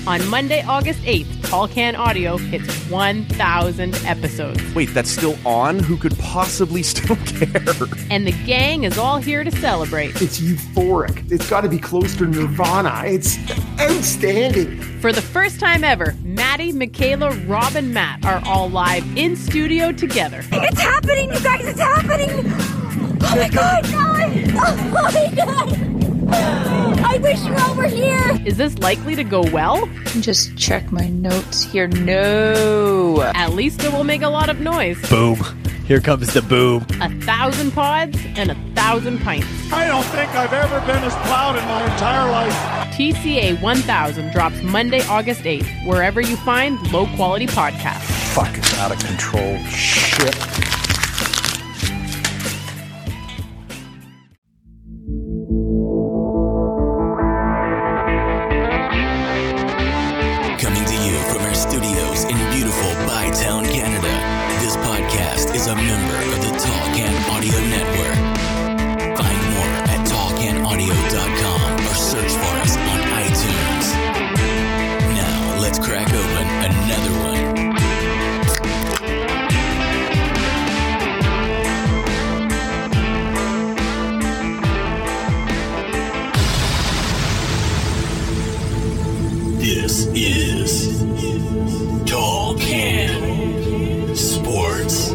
On Monday, August 8th, Tall Can Audio hits 1,000 episodes. Wait, that's still on? Who could possibly still care? And the gang is all here to celebrate. It's euphoric. It's got to be close to Nirvana. It's outstanding. For the first time ever, Maddie, Michaela, Rob, and Matt are all live in studio together. It's happening, you guys! It's happening! Oh my God! Oh my God! I wish you all were here! Is this likely to go well? Just check my notes here. No. At least it will make a lot of noise. Boom. Here comes the boom. 1,000 pods and 1,000 pints. I don't think I've ever been as proud in my entire life. TCA 1000 drops Monday, August 8th, wherever you find low-quality podcasts. Fuck, it's out of control. Shit. Coming to you from our studios in beautiful Bytown, Canada. This podcast is a member of the Tall Can Audio Network. Find more at tallcanaudio.com or search for us on iTunes. Now, let's crack open another one. This is Tall Can Sports.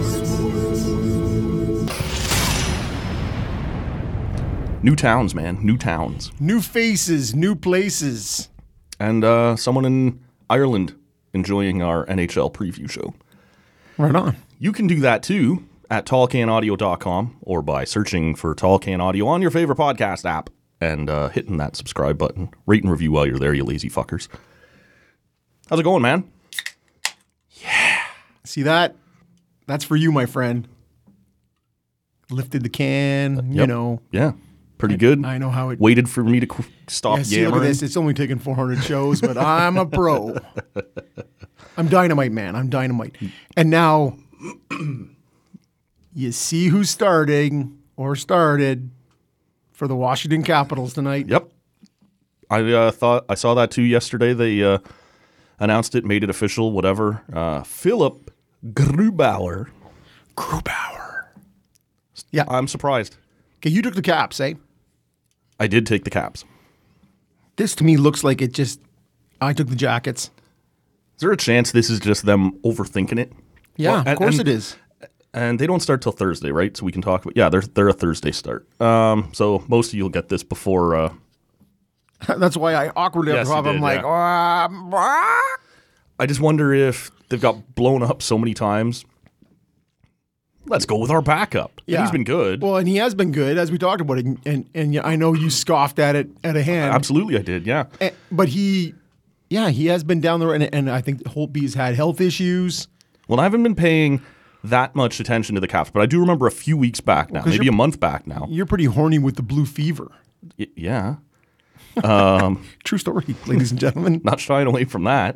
New towns, man. New towns. New faces, new places. And someone in Ireland enjoying our NHL preview show. Right on. You can do that too at tallcanaudio.com or by searching for Tall Can Audio on your favorite podcast app and hitting that subscribe button. Rate and review while you're there, you lazy fuckers. How's it going, man? See that? That's for you, my friend. Lifted the can, you Yep. know. Yeah, pretty good. I know how it... Waited for me to stop Yeah, see, look at yammering. this. It's only taken 400 shows, but I'm a pro. I'm dynamite, man. I'm dynamite. And now, you see who's starting or started for the Washington Capitals tonight. Yep. I thought I saw that too yesterday. They announced it, made it official, whatever. Philip Grubauer. Yeah. I'm surprised. Okay, you took the Caps, eh? I did take the Caps. This to me looks like it just... I took the Jackets. Is there a chance this is just them overthinking it? Yeah, Well, of course it is. And they don't start till Thursday, right? So we can talk about... Yeah, they're a Thursday start. So most of you will get this before... That's why I awkwardly Yes, at the top, you I'm did, like, I just wonder if they've got blown up so many times. Let's go with our backup. And he's been good. Well, and he has been good, as we talked about it. And I know you scoffed at it at a hand. Absolutely, I did, yeah. But he has been down there, and I think Holtby's had health issues. Well, I haven't been paying that much attention to the Caps, but I do remember a few weeks back now, maybe a month back now. You're pretty horny with the blue fever. Yeah. True story, ladies and gentlemen. Not shying away from that.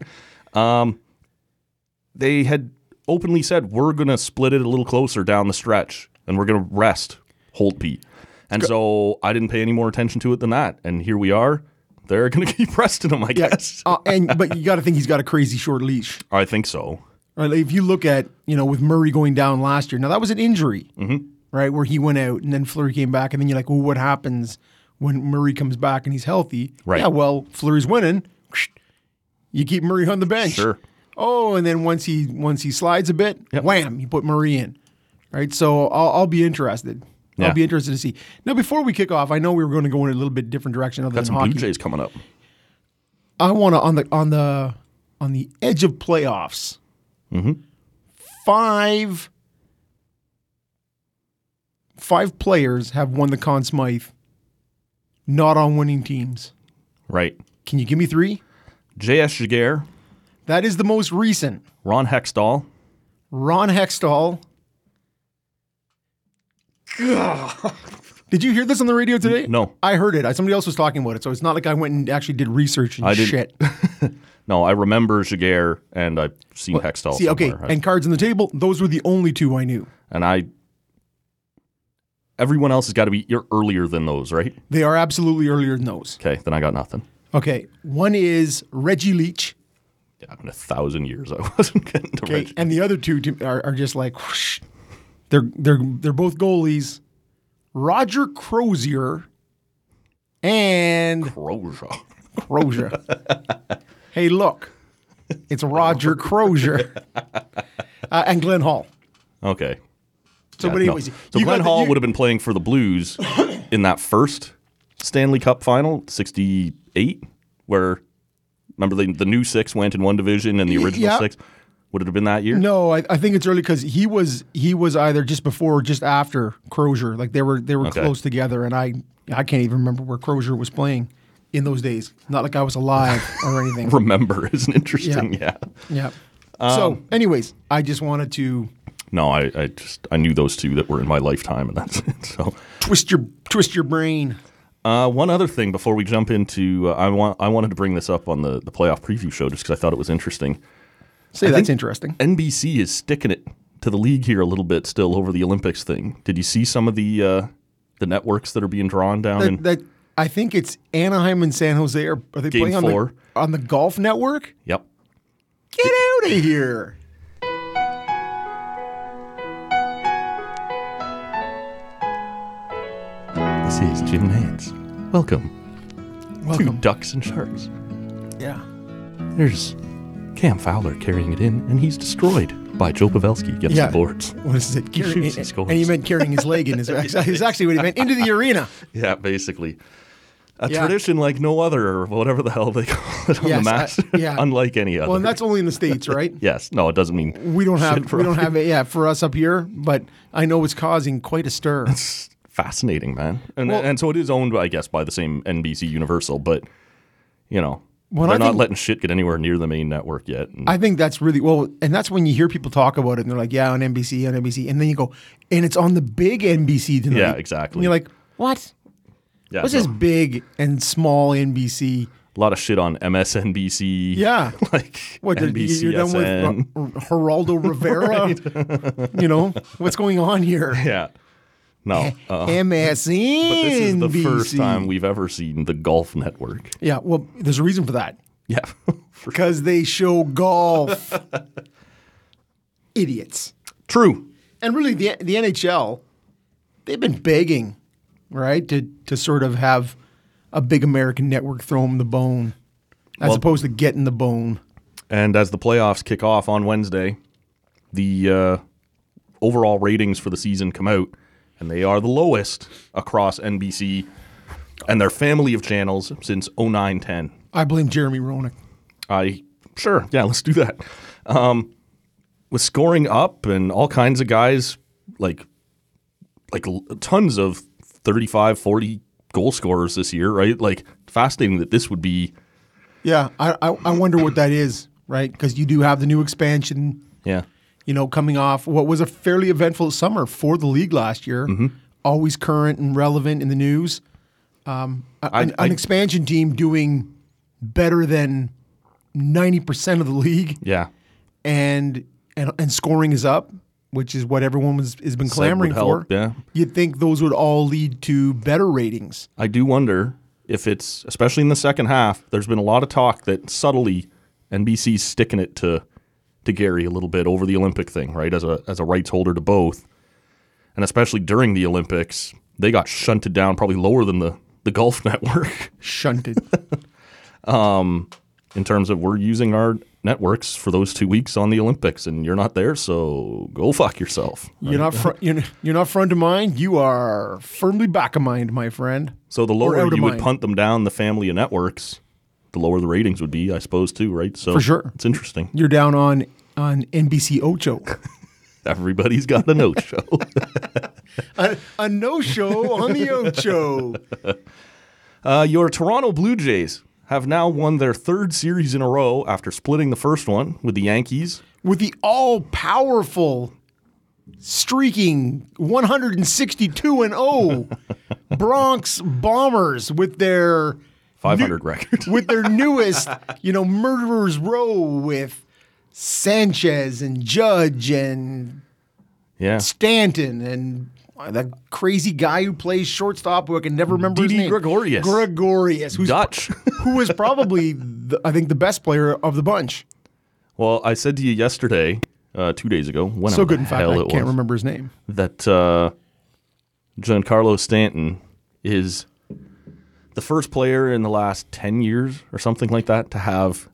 They had openly said, we're going to split it a little closer down the stretch, and we're going to rest Holtby. And so I didn't pay any more attention to it than that. And here we are. They're going to keep resting him, I guess. But you got to think he's got a crazy short leash. I think so. Right, like if you look at, with Murray going down last year, now that was an injury, right, where he went out and then Fleury came back, and then you're like, well, what happens when Murray comes back and he's healthy? Right. Yeah, well, Fleury's winning. You keep Murray on the bench. Sure. Oh, and then once he slides a bit, wham, you put Murray in. Right, so I'll be interested. Yeah. I'll be interested to see. Now, before we kick off, I know we were going to go in a little bit different direction other Got than some hockey. Blue Jays coming up. I want to on the edge of playoffs. Five players have won the Conn Smythe, not on winning teams. Right. Can you give me three? J.S. Giguere, That is the most recent. Ron Hextall. Ron Hextall. Did you hear this on the radio today? No. I heard it. Somebody else was talking about it, so it's not like I went and actually did research and I didn't. shit. No, I remember Giguere, and I've seen Hextall See, okay, somewhere. and cards on the table, those were the only two I knew. And everyone else has got to be earlier than those, right? They are absolutely earlier than those. Okay, then I got nothing. Okay, one is Reggie Leach. Yeah, in 1,000 years I wasn't getting to Okay, Reggie. and the other two are just like whoosh. They're both goalies. Roger Crozier and Crozier. Hey, look, it's Roger Crozier and Glenn Hall. Okay. So, Yeah, but anyways, no. So Glenn Hall would have been playing for the Blues in that first Stanley Cup final, 68, where, remember the new six went in one division and the original six? Would it have been that year? No, I think it's early because he was either just before or just after Crozier. Like they were close together, and I can't even remember where Crozier was playing in those days. Not like I was alive or anything. Remember is an interesting, yeah. So, anyways, I just wanted to No, I knew those two that were in my lifetime, and that's it. So twist your brain. one other thing before we jump into, I wanted to bring this up on the playoff preview show just because I thought it was interesting. That's interesting. NBC is sticking it to the league here a little bit still over the Olympics thing. Did you see some of the networks that are being drawn down? That I think it's Anaheim and San Jose. Are they Game playing 4. on the Golf Network? Yep. Get out of here! This is Jim Nance. Welcome to Welcome. Ducks and Sharks. Yeah. There's Cam Fowler carrying it in, and he's destroyed by Joe Pavelski against the boards. What is it? shoots, he scores. And he meant carrying his leg in. Is actually what he meant. Into the arena. Yeah, basically. A Yeah. tradition like no other, or whatever the hell they call it on the mat. yeah. Unlike any other. Well, and that's only in the States, right? Yes. No, it doesn't mean We don't shit have it. Yeah, for us up here, but I know it's causing quite a stir. It's fascinating, man. And Well- and so it is owned, I guess, by the same NBC Universal, but you know, Well, they're I not think- letting shit get anywhere near the main network yet. And I think that's really well, and that's when you hear people talk about it, and they're like, "Yeah, on NBC, and then you go, and it's on the big NBC tonight." Yeah, exactly. And you're like, "What? yeah, What's no, this big and small NBC?" a lot of shit on MSNBC. Yeah. like What NBCSN. you're done with Geraldo Rivera? You know what's going on here? Yeah. No. MSNBC. But this is the first time we've ever seen the Golf Network. Yeah, well, there's a reason for that. Yeah. Because they show golf. Idiots. True. And really, the NHL, they've been begging, right, to sort of have a big American network throw them the bone, as opposed to getting the bone. And as the playoffs kick off on Wednesday, the overall ratings for the season come out, and they are the lowest across NBC and their family of channels since 09-10. I blame Jeremy Roenick. Sure, yeah, let's do that. With scoring up and all kinds of guys, like tons of 35, 40 goal scorers this year, right? Like, fascinating that this would be. Yeah, I wonder what that is, right? Because you do have the new expansion, Yeah. coming off what was a fairly eventful summer for the league last year. Mm-hmm. Always current and relevant in the news. An expansion team doing better than 90% of the league, Yeah. and scoring is up, which is what everyone has been clamoring would help, for. yeah. You'd think those would all lead to better ratings. I do wonder if it's, especially in the second half, there's been a lot of talk that subtly NBC's sticking it to Gary a little bit over the Olympic thing, right? As a rights holder to both. And especially during the Olympics, they got shunted down probably lower than the Golf Network Shunted. in terms of we're using our networks for those 2 weeks on the Olympics and you're not there, so go fuck yourself. You're not front of mind. You are firmly back of mind, my friend. So the Or lower out of you would mind. punt them down the family of networks, the lower the ratings would be, I suppose, too, right? So For sure. It's interesting. You're down on NBC Ocho. Everybody's got a no show. a no-show on the Ocho. Your Toronto Blue Jays have now won their third series in a row after splitting the first one with the Yankees. With the all-powerful, streaking 162-0 Bronx Bombers with their 500 record. with their newest, murderers row with Sanchez and Judge and Yeah. Stanton and that crazy guy who plays shortstop who I can never remember his Didi name. Gregorius. Who's Dutch. who was probably, I think, the best player of the bunch. Well, I said to you yesterday, 2 days ago, So good, in fact, I can't remember his name. That Giancarlo Stanton is the first player in the last 10 years or something like that to have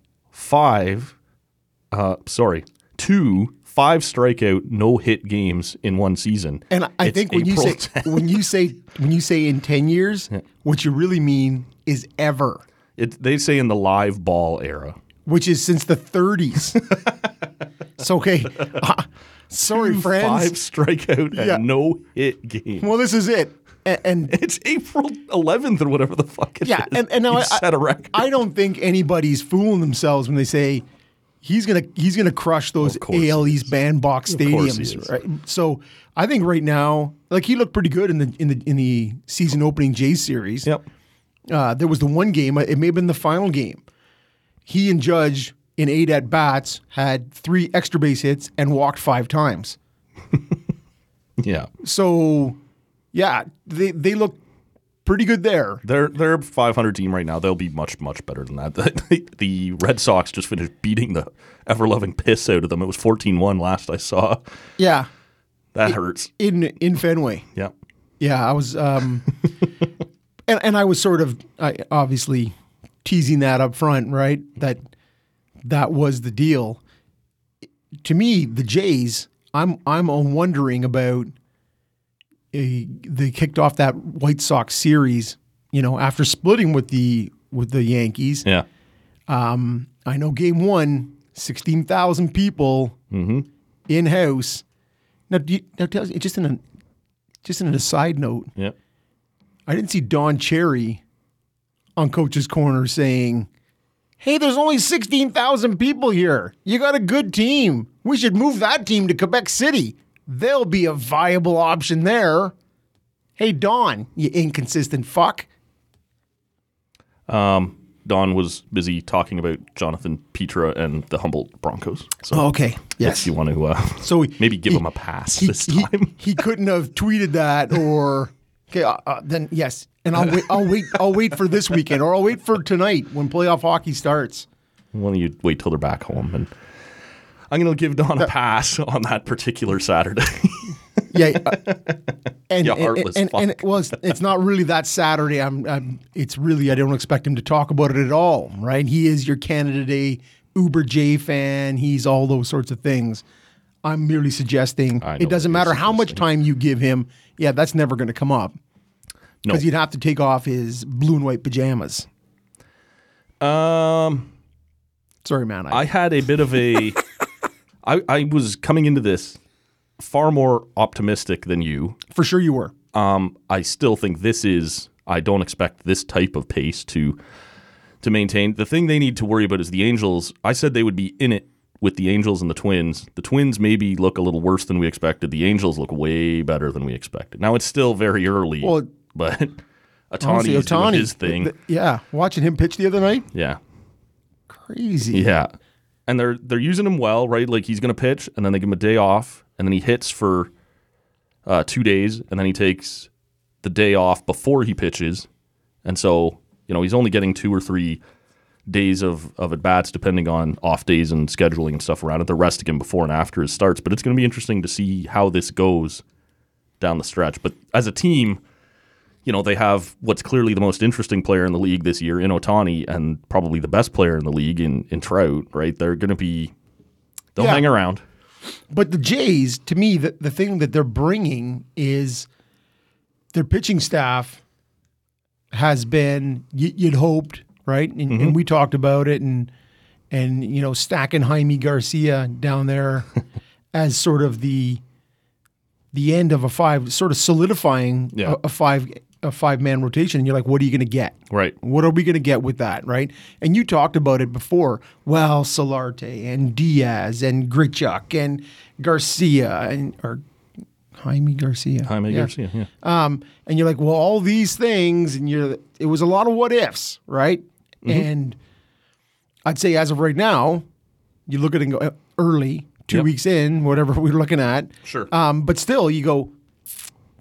2 5-strikeout no-hit games in one season. And I think when you say in 10 years, what you really mean is ever. They say in the live ball era, which is since the 30s. So okay, sorry, 2 friends. 5-strikeout and no-hit game. Well, this is it. And it's April 11th or whatever the fuck it is. And now He set a record. I don't think anybody's fooling themselves when they say he's gonna crush those AL East bandbox stadiums, right? So I think right now, like, he looked pretty good in the season opening Jays series. Yep. There was the one game, it may have been the final game. He and Judge in 8 at bats had 3 extra base hits and walked 5 times. Yeah. So yeah, they look pretty good there. They're a 500 team right now. They'll be much, much better than that. The Red Sox just finished beating the ever-loving piss out of them. It was 14-1 last I saw. Yeah. That hurts. In Fenway. Yeah. Yeah, I was and I was sort of obviously teasing that up front, right? That was the deal. To me, the Jays, I'm wondering about they kicked off that White Sox series, after splitting with the Yankees. Yeah. I know game 1, 16,000 people in house. Now, just in a side note, yeah, I didn't see Don Cherry on Coach's Corner saying, "Hey, there's only 16,000 people here. You got a good team. We should move that team to Quebec City. They'll be a viable option there." Hey, Don, you inconsistent fuck. Don was busy talking about Jonathan Petra and the Humboldt Broncos. So okay. Yes. If you want to so maybe give him a pass this time. He couldn't have tweeted that or okay, then yes. And I'll wait for this weekend, or I'll wait for tonight when playoff hockey starts. Why don't you wait till they're back home? And I'm going to give Don a pass on that particular Saturday. Yeah, heartless fuck. It's not really that Saturday. It's really, I don't expect him to talk about it at all, right? He is your Canada Day Uber J fan. He's all those sorts of things. I'm merely suggesting it doesn't matter how much time you give him. Yeah, that's never going to come up. Because you'd have to take off his blue and white pajamas. Sorry, man. I had a bit of a... I was coming into this far more optimistic than you. For sure you were. I still think I don't expect this type of pace to maintain. The thing they need to worry about is the Angels. I said they would be in it with the Angels and the Twins. The Twins maybe look a little worse than we expected. The Angels look way better than we expected. Now, it's still very early, but Ohtani is doing his thing. Watching him pitch the other night. Yeah. Crazy. Yeah. And they're using him well, right? Like, he's going to pitch, and then they give him a day off, and then he hits for 2 days, and then he takes the day off before he pitches. And so, he's only getting 2 or 3 days of at-bats, depending on off days and scheduling and stuff around it. They're resting him before and after his starts. But it's going to be interesting to see how this goes down the stretch. But as a team, they have what's clearly the most interesting player in the league this year in Ohtani, and probably the best player in the league in Trout, right? They're going to be... They'll hang around. But the Jays, to me, the thing that they're bringing is their pitching staff has been, you'd hoped, right? And we talked about it, and stacking Jaime Garcia down there as sort of the end of a 5, sort of solidifying a 5-man rotation. And you're like, what are you going to get? Right. What are we going to get with that, right? And you talked about it before. Well, Solarte and Diaz and Grichuk and Garcia or Jaime Garcia. Garcia, yeah. And you're like, well, all these things, and it was a lot of what ifs, right? And I'd say as of right now, you look at it and go early, 2 weeks in, whatever we're looking at. Sure. But still, you go,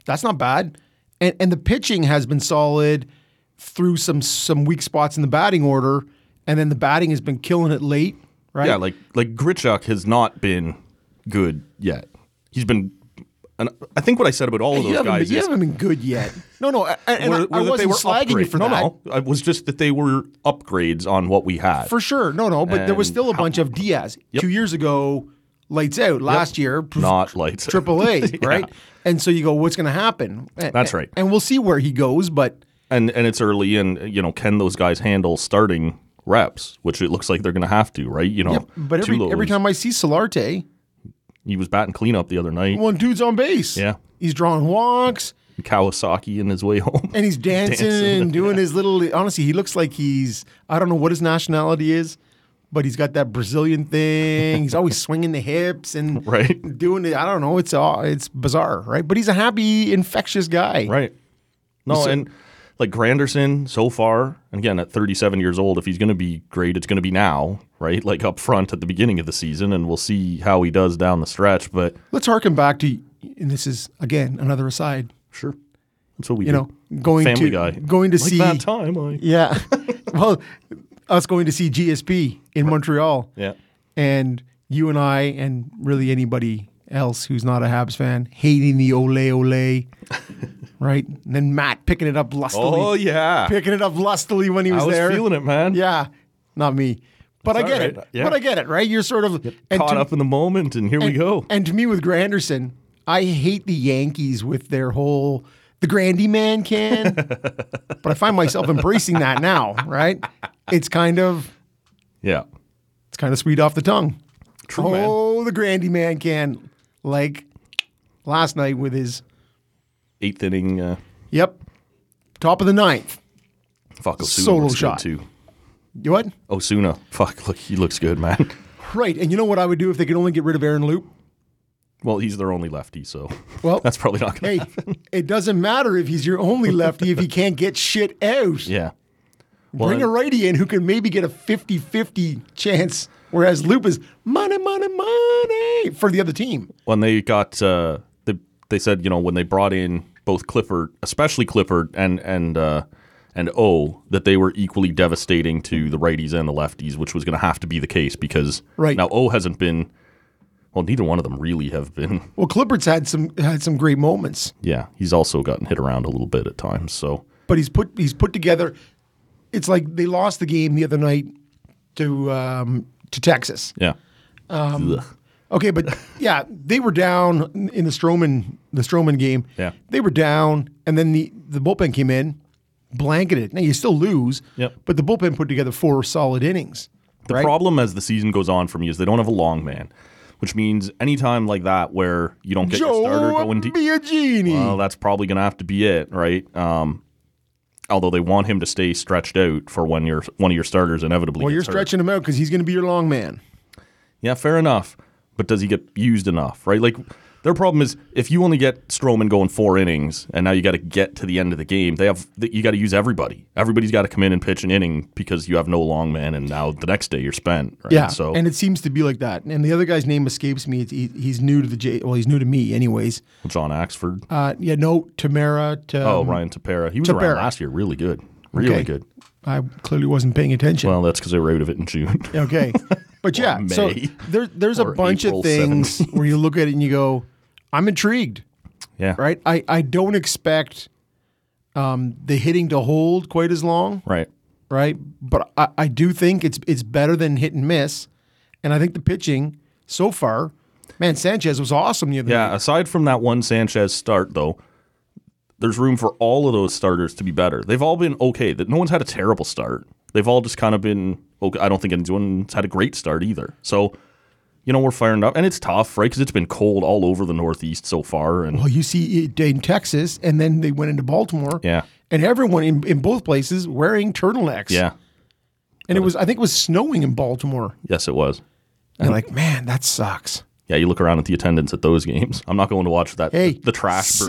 That's not bad. And the pitching has been solid through some weak spots in the batting order, and then the batting has been killing it late, right? Yeah, like Grichuk has not been good yet. He's been, and I think what I said about all of those guys is... You haven't been good yet. No, I wasn't slagging you for that. No, it was just that they were upgrades on what we had. For sure. No, but there was still a bunch of Diaz. Yep. 2 years ago, lights out. Last year, not lights out. AAA, right? Yeah. And so you go, what's going to happen? That's right. And we'll see where he goes, but... And it's early, and can those guys handle starting reps? Which it looks like they're going to have to, right? But every time I see Solarte, he was batting cleanup the other night. One dude's on base. Yeah, he's drawing walks. Kawasaki in his way home, and he's dancing and doing his little. Honestly, he looks like I don't know what his nationality is, but he's got that Brazilian thing. He's always swinging the hips and doing it. I don't know. It's bizarre, right? But he's a happy, infectious guy, right? No, and like Granderson so far, and again at 37 years old, if he's going to be great, it's going to be now, right? Like up front at the beginning of the season, and we'll see how he does down the stretch. But let's harken back to, and this is again another aside. Sure, that's what we do. Going Family to Guy. Going to like see that time. Yeah, well, us going to see GSP in Montreal. Yeah, and you and I, and really anybody else who's not a Habs fan, hating the ole. Right? And then Matt picking it up lustily. Oh, yeah. Picking it up lustily when he was there. I was feeling it, man. Yeah. Not me. But I get it. Yeah. But I get it, right? You're sort of... caught up in the moment, and here we go. And to me, with Granderson, I hate the Yankees with their whole... The Grandy man can. But I find myself embracing that now, right? It's kind of... Yeah. It's kind of sweet off the tongue. True, man. Oh, the Grandy man can. Like last night with his... 8th inning. Yep. Top of the 9th. Fuck, Osuna solo looks shot. good too. You what? Osuna. Fuck, look, he looks good, man. Right. And you know what I would do if they could only get rid of Aaron Loop? Well, he's their only lefty, so well, that's probably not going to happen. It doesn't matter if he's your only lefty if he can't get shit out. Yeah. Well, bring a righty in who can maybe get a 50-50 chance, whereas Loop is money for the other team. When they got... They said, when they brought in both Clifford, especially Clifford and O, that they were equally devastating to the righties and the lefties, which was going to have to be the case because now O hasn't been. Well, neither one of them really have been. Well, Clifford's had some great moments. Yeah, he's also gotten hit around a little bit at times. So, but he's put together. It's like they lost the game the other night to Texas. Yeah. Okay, but yeah, they were down in the Stroman game. Yeah. They were down, and then the bullpen came in, blanketed. Now, you still lose, but the bullpen put together 4 solid innings. The problem as the season goes on for me is they don't have a long man, which means anytime like that where you don't get your starter going to... Biagini. Well, that's probably going to have to be it, right? Although they want him to stay stretched out for when one of your starters inevitably Well, you're hurt. stretching him out because he's going to be your long man. Yeah, fair enough. But does he get used enough, right? Like, their problem is if you only get Stroman going 4 innings and now you got to get to the end of the game, you got to use everybody. Everybody's got to come in and pitch an inning because you have no long man, and now the next day you're spent. Right? Yeah, so, and it seems to be like that. And the other guy's name escapes me. He's new to he's new to me anyways. John Axford. Tamara. Ryan Tepera. He was around last year. Really good. Really good. I clearly wasn't paying attention. Well, that's because they were out of it in June. Okay. But yeah, so there's a bunch of things where you look at it and you go, I'm intrigued. Yeah. Right? I don't expect the hitting to hold quite as long. Right. Right? But I do think it's better than hit and miss. And I think the pitching so far, man, Sanchez was awesome the other night. Aside from that one Sanchez start, though, there's room for all of those starters to be better. They've all been okay. No one's had a terrible start. They've all just kind of been okay. I don't think anyone's had a great start either. So, we're firing up. And it's tough, right? Because it's been cold all over the Northeast so far. And well, you see it in Texas, and then they went into Baltimore. Yeah. And everyone in both places wearing turtlenecks. Yeah. And I think it was snowing in Baltimore. Yes, it was. And you're like, man, that sucks. Yeah, you look around at the attendance at those games. I'm not going to watch that. Hey, the trash birds.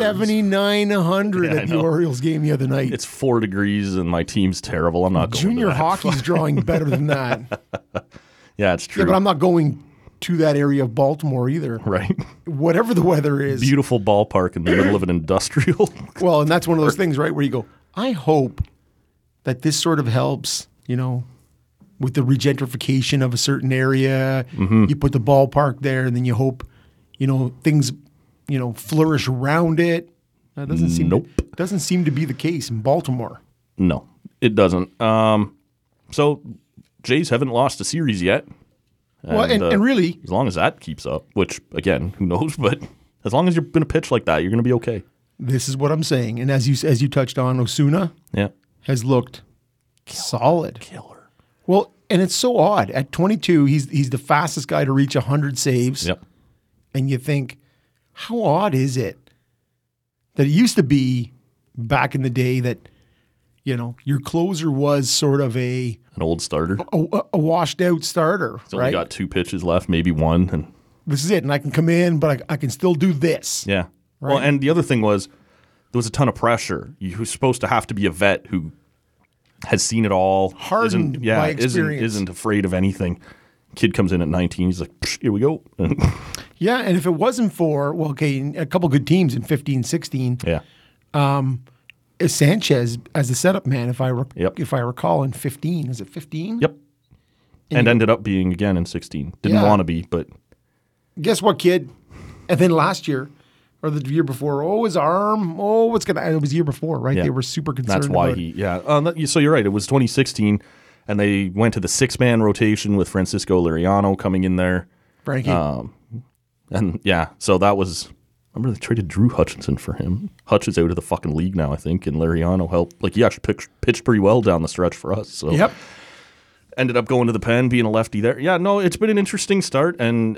7,900 at the Orioles game the other night. It's 4 degrees and my team's terrible. I'm not going Junior to that. hockey's drawing better than that. Yeah, it's true. Yeah, but I'm not going to that area of Baltimore either. Right. Whatever the weather is. Beautiful ballpark in the middle of an industrial. Well, and that's one of those things, right, where you go, I hope that this sort of helps, with the regentrification of a certain area. Mm-hmm. You put the ballpark there, and then you hope, things, flourish around it. That doesn't seem to be the case in Baltimore. No, it doesn't. So Jays haven't lost a series yet. And really, as long as that keeps up, which again, who knows? But as long as you're going to pitch like that, you're going to be okay. This is what I'm saying. And as you touched on, Osuna has looked solid. Killer. Well, and it's so odd. At 22, he's the fastest guy to reach 100 saves. Yep. And you think, how odd is it that it used to be back in the day that, your closer was sort of an old starter, a washed out starter. He's only got 2 pitches left, maybe 1, and this is it. And I can come in, but I can still do this. Yeah. Right? Well, and the other thing was there was a ton of pressure. You're supposed to have to be a vet who has seen it all, hardened by experience, isn't afraid of anything. Kid comes in at 19, he's like, here we go. Yeah, and if it wasn't for a couple good teams in 15, 16. Yeah. Sanchez as the setup man, if I recall, in 15. Is it 15? Yep. And ended up being again in 16. Didn't want to be, but guess what, kid? And then last year, or the year before, his arm. What's gonna? It was the year before, right? Yeah. They were super concerned. That's why so you're right. It was 2016, and they went to the 6-man rotation with Francisco Liriano coming in there. Frankie. So that was. Remember they traded Drew Hutchinson for him. Hutch is out of the fucking league now, I think, and Liriano helped. Like, he actually pitched pretty well down the stretch for us. So yep. Ended up going to the pen, being a lefty there. Yeah, no, it's been an interesting start. And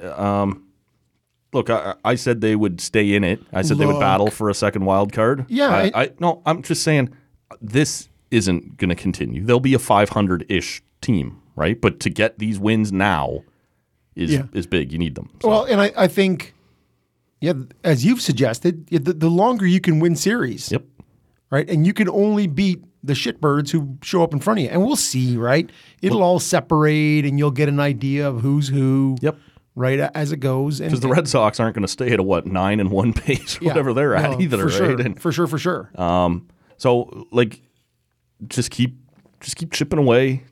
look, I said they would stay in it. I said they would battle for a second wild card. Yeah. I'm just saying this isn't going to continue. They'll be a 500-ish team, right? But to get these wins now is big. You need them. So. Well, and I think... Yeah, as you've suggested, the longer you can win series, yep, right, and you can only beat the shitbirds who show up in front of you, and we'll see, right? It'll all separate, and you'll get an idea of who's who, yep, right, as it goes. Because the Red Sox aren't going to stay at a 9-1 pace, or whatever they're at either, for right? Sure, and, for sure. So like, just keep chipping away,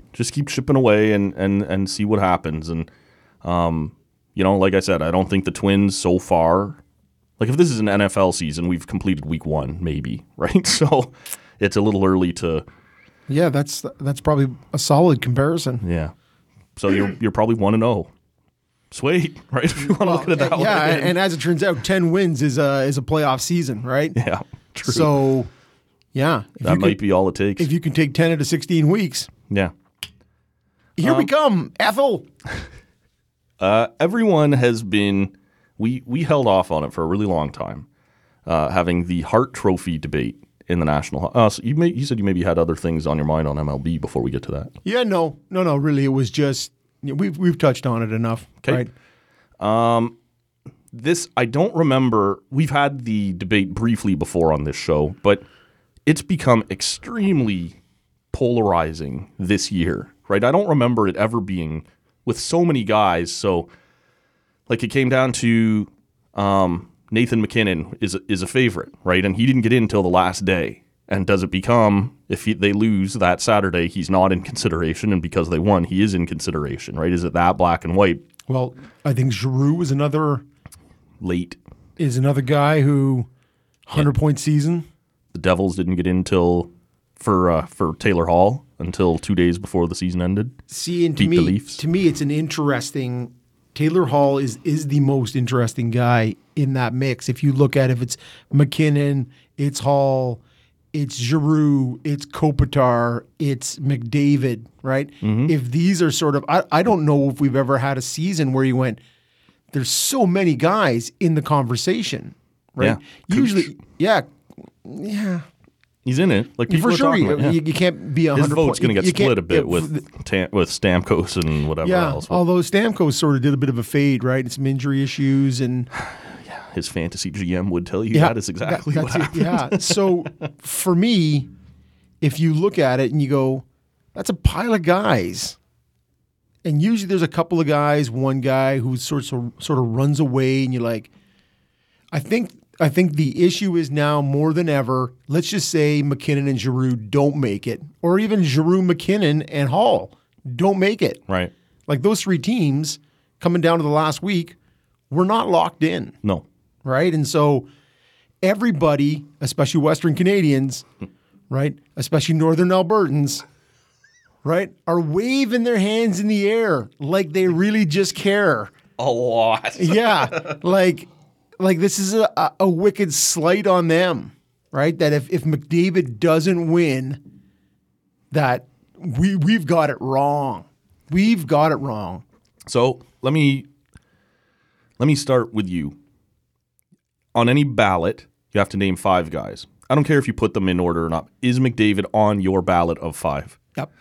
and see what happens, and like I said, I don't think the Twins so far. Like, if this is an NFL season, we've completed week 1, maybe, right? So it's a little early to. Yeah, that's probably a solid comparison. Yeah. So you're probably 1-0. Sweet, right? If you want to look at it that way. Yeah, and as it turns out, 10 wins is a playoff season, right? Yeah, true. So, yeah. That might be all it takes. If you can take 10 out of 16 weeks. Yeah. Here we come, Ethel. Everyone has been. We held off on it for a really long time, having the Hart Trophy debate in the National. So you said you maybe had other things on your mind on MLB before we get to that. Yeah, no. Really, it was just we've touched on it enough. Okay. Right? This I don't remember. We've had the debate briefly before on this show, but it's become extremely polarizing this year. Right? I don't remember it ever being with so many guys. So. Like, it came down to Nathan McKinnon is a favorite, right? And he didn't get in until the last day. And does it become, if they lose that Saturday, he's not in consideration, and because they won, he is in consideration, right? Is it that black and white? Well, I think Giroux is another guy who 100-point season. The Devils didn't get in for Taylor Hall until 2 days before the season ended. See, and to me, it's an interesting. Taylor Hall is the most interesting guy in that mix. If you look at if it's McKinnon, it's Hall, it's Giroux, it's Kopitar, it's McDavid, right? Mm-hmm. If these are sort of, I don't know if we've ever had a season where you went, there's so many guys in the conversation, right? Yeah. Usually, yeah. He's in it. Like, people for sure, you can't be 100%. His vote's going to get split a bit with Stamkos and whatever else. Although Stamkos sort of did a bit of a fade, right? And some injury issues and his fantasy GM would tell you that is exactly what happened. Yeah. So for me, if you look at it and you go, that's a pile of guys. And usually there's a couple of guys, one guy who sort of runs away, and you're like, I think the issue is now more than ever, let's just say McKinnon and Giroux don't make it, or even Giroux, McKinnon, and Hall don't make it. Right. Like those three teams coming down to the last week, we're not locked in. No. Right? And so everybody, especially Western Canadians, right, especially Northern Albertans, right, are waving their hands in the air like they really just care. A lot. Yeah. Like this is a wicked slight on them, right? That if McDavid doesn't win, that we've got it wrong. We've got it wrong. So let me start with you. On any ballot, you have to name 5 guys. I don't care if you put them in order or not. Is McDavid on your ballot of 5? Yep.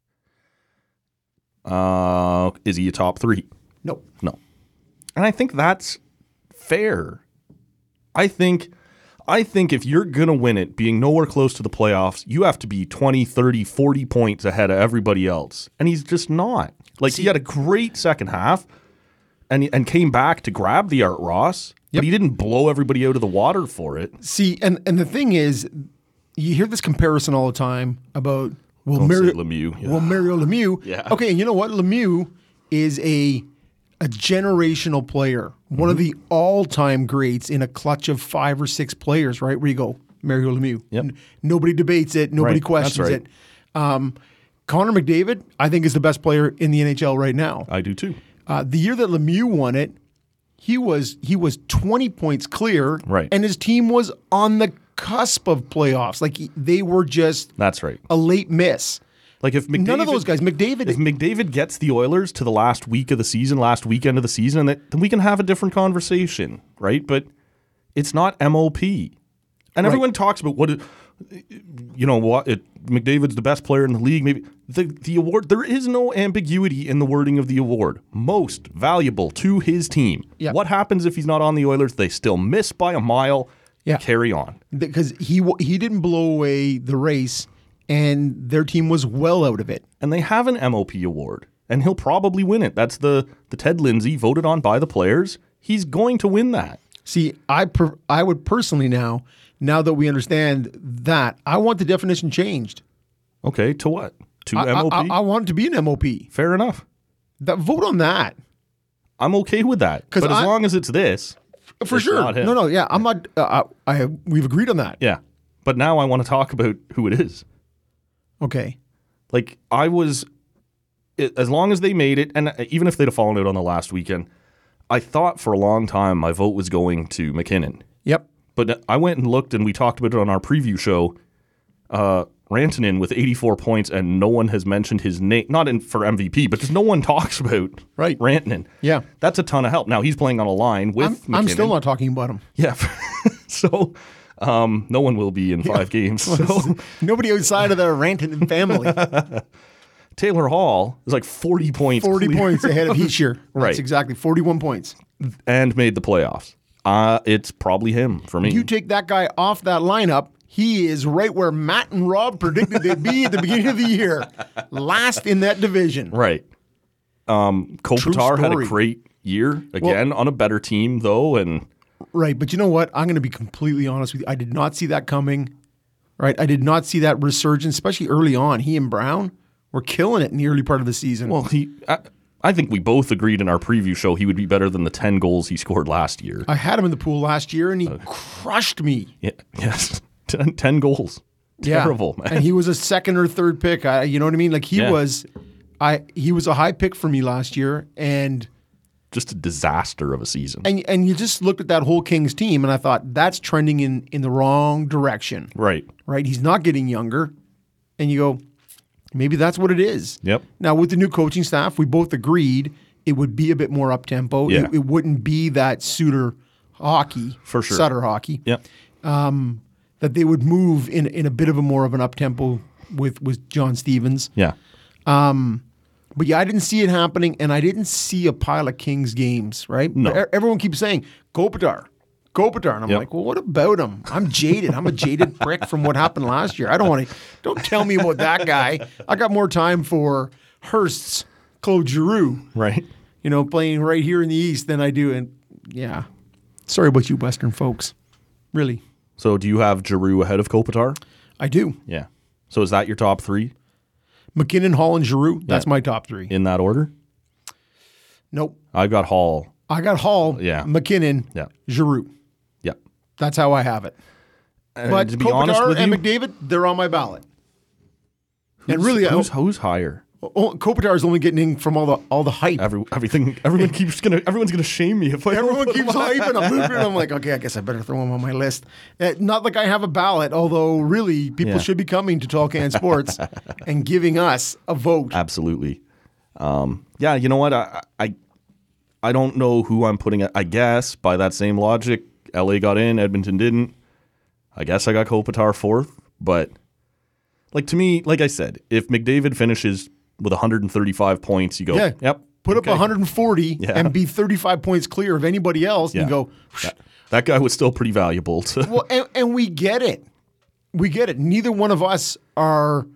Is he a top 3? Nope. No. And I think that's fair. I think if you're going to win it, being nowhere close to the playoffs, you have to be 20, 30, 40 points ahead of everybody else. And he's just not. Like, he had a great second half and came back to grab the Art Ross, but he didn't blow everybody out of the water for it. See, and the thing is, you hear this comparison all the time about, Mario Lemieux. Yeah. Well, Mario Lemieux. Yeah. Okay, and you know what? Lemieux is a generational player, one of the all-time greats in a clutch of 5 or 6 players, right? Where you go, Mario Lemieux. Yep. Nobody debates it. Nobody Right. questions That's right. it. Connor McDavid, I think, is the best player in the NHL right now. I do too. The year that Lemieux won it, he was 20 points clear, Right. and his team was on the cusp of playoffs. Like they were just That's right. a late miss. Like if McDavid, None of those guys, if McDavid gets the Oilers to the last week of the season, last weekend of the season, then we can have a different conversation, right? But it's not MOP, and everyone talks about McDavid's the best player in the league. Maybe the award. There is no ambiguity in the wording of the award. Most valuable to his team. Yeah. What happens if he's not on the Oilers? They still miss by a mile. Yeah. Carry on. Because he didn't blow away the race, and their team was well out of it. And they have an MOP award, and he'll probably win it. That's the Ted Lindsay voted on by the players. He's going to win that. See, I would personally now that we understand that, I want the definition changed. Okay, to what? To MOP? I want it to be an MOP. Fair enough. Vote on that. I'm okay with that. But as long as it's this. For it's sure. not him. No, yeah. I'm not. We've agreed on that. Yeah. But now I want to talk about who it is. Okay. Like, as long as they made it, and even if they'd have fallen out on the last weekend, I thought for a long time my vote was going to McKinnon. Yep. But I went and looked, and we talked about it on our preview show. Rantanen with 84 points, and no one has mentioned his name. Not for MVP, but just no one talks about Rantanen. Yeah. That's a ton of help. Now, he's playing on a line with McKinnon. I'm still not talking about him. Yeah. So, no one will be in 5 games. So nobody outside of the Rantanen family. Taylor Hall is like 40 points 40 clear. points ahead of Hischier. Right. That's exactly 41 points. And made the playoffs. It's probably him for me. You take that guy off that lineup, he is right where Matt and Rob predicted they'd be at the beginning of the year. Last in that division. Right. Kopitar had a great year, again, on a better team, though. And right, but you know what? I'm going to be completely honest with you. I did not see that coming. Right? I did not see that resurgence, especially early on. He and Brown were killing it in the early part of the season. Well, I think we both agreed in our preview show he would be better than the 10 goals he scored last year. I had him in the pool last year, and he crushed me. Yeah, yes. 10 goals. Terrible, man. And he was a second or third pick. You know what I mean? Like he was a high pick for me last year, and just a disaster of a season. And you just looked at that whole Kings team, and I thought that's trending in the wrong direction. Right. Right. He's not getting younger, and you go, maybe that's what it is. Yep. Now with the new coaching staff, we both agreed it would be a bit more up tempo. Yeah. It wouldn't be that Sutter hockey, for sure. Sutter hockey. Yep. That they would move in a bit of a more of an up tempo with John Stevens. Yeah. But yeah, I didn't see it happening, and I didn't see a pile of Kings games, right? No. Everyone keeps saying, Kopitar. And I'm like, well, what about him? I'm jaded. I'm a jaded prick from what happened last year. Don't tell me about that guy. I got more time for Hursts Claude Giroux, Right. playing right here in the East than I do. And yeah, sorry about you Western folks. Really. So do you have Giroux ahead of Kopitar? I do. Yeah. So is that your top three McKinnon, Hall, and Giroux. That's my top three. in that order? Nope. I've got Hall. I got Hall, Yeah. McKinnon, Yeah. Giroux. Yeah. That's how I have it. But to be honest Kopitar with and you, McDavid, they're on my ballot. And really, who's higher? Kopitar is only getting in from all the hype. Everyone's gonna shame me if I Everyone keeps hyping him. And I'm like, okay, I guess I better throw him on my list. Not like I have a ballot, although really people should be coming to Tall Can Sports and giving us a vote. Absolutely. Yeah, you know what? I don't know who I'm putting. I guess by that same logic, LA got in, Edmonton didn't. I guess I got Kopitar fourth, but like to me, like I said, if McDavid finishes with 135 points, you go, yep. Put up 140 and be 35 points clear of anybody else, and you go, that guy was still pretty valuable. Well, and we get it. We get it. Neither one of us are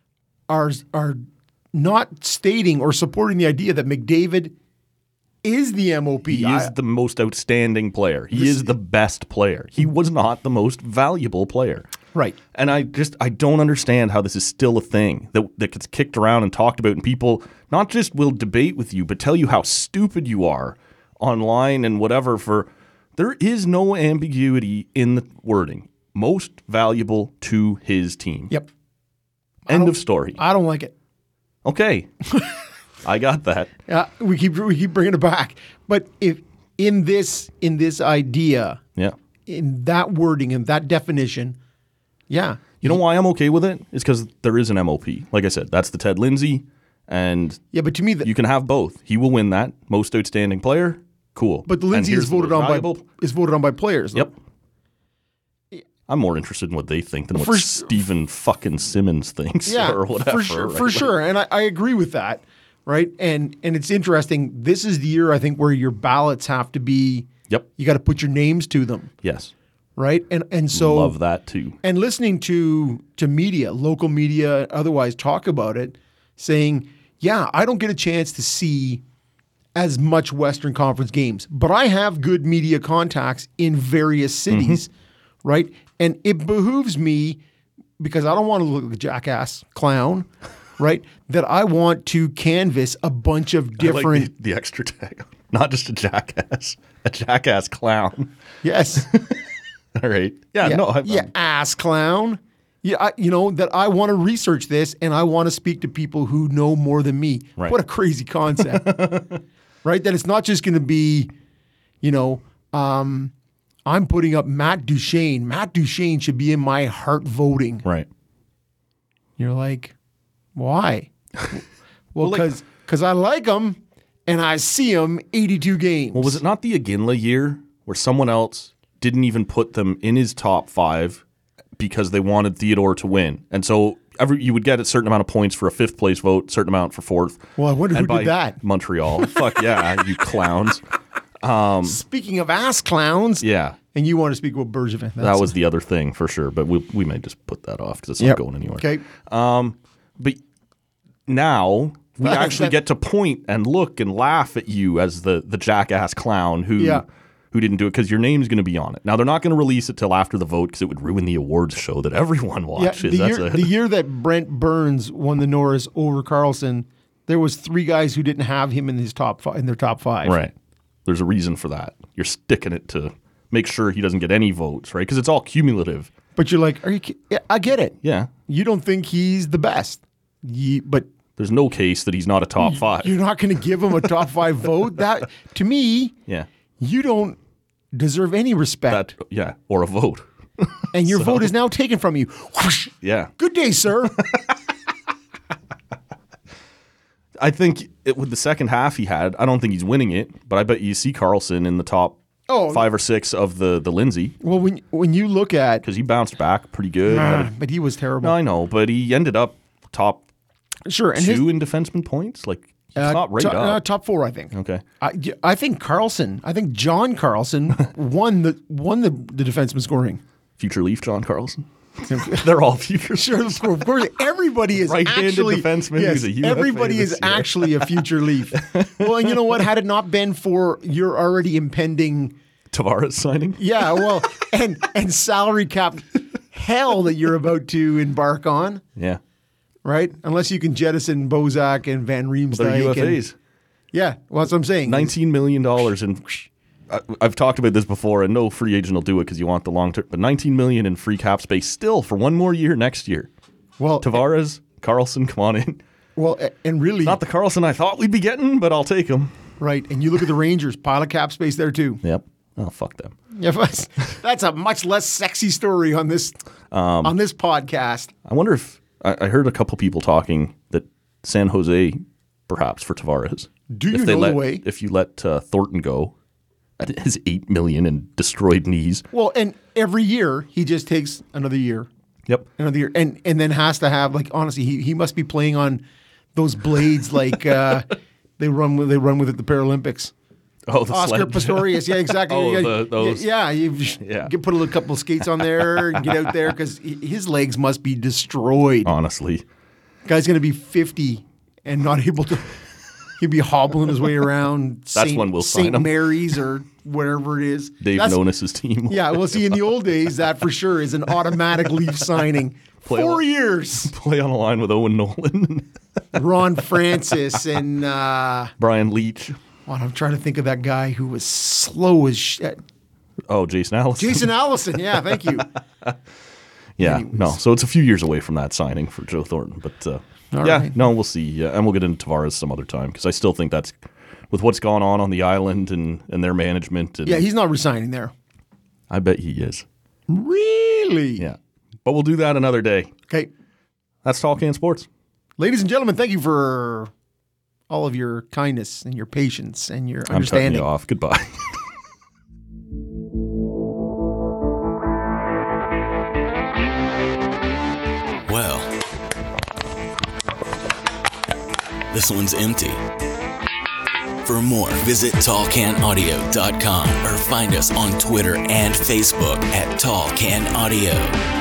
not stating or supporting the idea that McDavid is the MOP. He is the most outstanding player. He is the best player. He was not the most valuable player. Right. And I don't understand how this is still a thing that gets kicked around and talked about, and people not just will debate with you, but tell you how stupid you are online and whatever. There is no ambiguity in the wording. Most valuable to his team. Yep. End of story. I don't like it. Okay. I got that. Yeah, we keep bringing it back. But if in this idea, in that wording, in that definition, you know why I'm okay with it? It's because there is an MOP. Like I said, that's the Ted Lindsay, and but to me, you can have both. He will win that most outstanding player. Cool. But the Lindsay is voted on by players. Yep. I'm more interested in what they think than what Steven fucking Simmons thinks or whatever. For sure. And I agree with that. Right. And it's interesting. This is the year, I think, where your ballots have to be. Yep. You got to put your names to them. Yes. Right. And so. Love that too. And listening to media, local media, otherwise talk about it, saying, I don't get a chance to see as much Western Conference games, but I have good media contacts in various cities. Right. And it behooves me, because I don't want to look like a jackass clown, right, that I want to canvass a bunch of different... I like the extra tag. Not just a jackass clown. Yes. All right. Yeah, ass clown. Yeah, that I want to research this and I want to speak to people who know more than me. Right. What a crazy concept. Right? That it's not just going to be, I'm putting up Matt Duchene. Matt Duchene should be in my heart voting. Right. You're like, why? Well, because I like him and I see him 82 games. Well, was it not the Iginla year where someone else didn't even put them in his top 5 because they wanted Theodore to win? And so you would get a certain amount of points for a 5th place vote, certain amount for 4th. Well, I wonder who did that. Montreal. Fuck yeah, you clowns. Speaking of ass clowns. Yeah. And you want to speak about Bergevin. That was the other thing for sure, but we may just put that off because it's not going anywhere. Okay. But now we actually get to point and look and laugh at you as the jackass clown who didn't do it, because your name's going to be on it. Now, they're not going to release it till after the vote because it would ruin the awards show that everyone watches. The year that Brent Burns won the Norris over Carlson, there was 3 guys who didn't have him in their top 5. Right. There's a reason for that. You're sticking it to make sure he doesn't get any votes, right? Because it's all cumulative. But you're like, I get it. Yeah. You don't think he's the best. But there's no case that he's not a top 5. You're not going to give him a top 5 vote? That, to me, you don't deserve any respect. Or a vote. And your vote is now taken from you. Whoosh. Yeah. Good day, sir. I think with the second half he had, I don't think he's winning it, but I bet you see Carlson in the top 5 or 6 of the Lindsay. Well, when you look at... Because he bounced back pretty good. But he was terrible. No, I know, but he ended up top 2 in defenseman points. Like, he caught right up. Top 4, I think. Okay. I think John Carlson won the defenseman scoring. Future Leaf John Carlson. They're all future. Sure, of course. Everybody is Right-handed actually defenseman yes, who's a UFA everybody this is year. actually a future Leaf. Well, and you know what? Had it not been for your already impending, Tavares signing. yeah, well, and salary cap hell that you're about to embark on, Yeah. right? Unless you can jettison Bozak and Van Riemsdyk. They're and- UFAs. yeah, well, that's what I'm saying. $19 million. And I've talked about this before, and no free agent will do it because you want the long term. But $19 million in free cap space still for one more year next year. Well, Tavares, Carlson, come on in. well, and really, Not the Carlson I thought we'd be getting, but I'll take him. right? And you look at the Rangers, pile of cap space there too. Yep. Oh, fuck them. Yeah, that's a much less sexy story on this podcast. I wonder if I heard a couple people talking that San Jose, perhaps for Tavares. Do you if they know let, the way? If you let Thornton go at his $8 million and destroyed knees. Well, and every year he just takes another year, Yep. and then has to have, like, honestly, he must be playing on those blades like they run with at the Paralympics. Oh, the Oscar sled. Pistorius, yeah, exactly. Oh, You gotta- those. Yeah, you Yeah. put a couple of skates on there and get out there because his legs must be destroyed. Honestly. Guy's going to be 50 and not able to. He'd be hobbling his way around. That's when we'll sign St. him. Mary's or whatever it is. Dave That's- Nonis' team. Yeah, well, see, in the old days, that for sure is an automatic Leaf signing. Play 4 a- years. Play on a line with Owen Nolan. Ron Francis and Brian Leach. I'm trying to think of that guy who was slow as shit. Oh, Jason Allison. Jason Allison. Yeah, thank you. Yeah, Anyways. no. So it's a few years away from that signing for Joe Thornton. But All yeah, right. no, we'll see. And we'll get into Tavares some other time because I still think that's with what's gone on the island and their management. And Yeah, he's not resigning there. I bet he is. Really? Yeah. But we'll do that another day. Okay. That's Tall Can Sports. Ladies and gentlemen, thank you for all of your kindness and your patience and your I'm cutting understanding. you off. Goodbye. Well, this one's empty. For more, visit tallcanaudio.com or find us on Twitter and Facebook at Tall Can Audio.